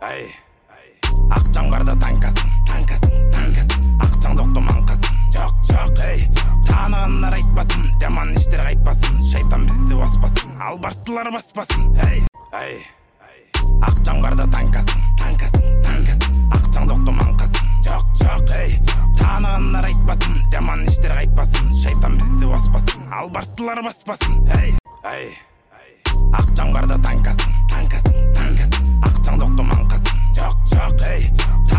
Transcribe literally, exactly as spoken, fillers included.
Ай, ақжаңғарда танкасың, танкасың, танкасың, ақжаң жоқты маңқасың, жоқ, жоқ, ей, танығандар айтпасын, жаман іштер қайтпасын, шайтан бізді оспасын, албарыстылар баспасын, ей, ай, ақжаңғарда танкасың, танкасың, танкасың, ақжаң жоқты маңқасың, жоқ, жоқ, ей, танығандар айтпасын, жаман іштер қайтпасын, шайтан бізді оспасын, албарыстылар баспасын, ей, ай, ақжаңғарда танкасың, танкасың, танкасың, ақжаң жоқты маңқасың, жоқ, жоқ, ей,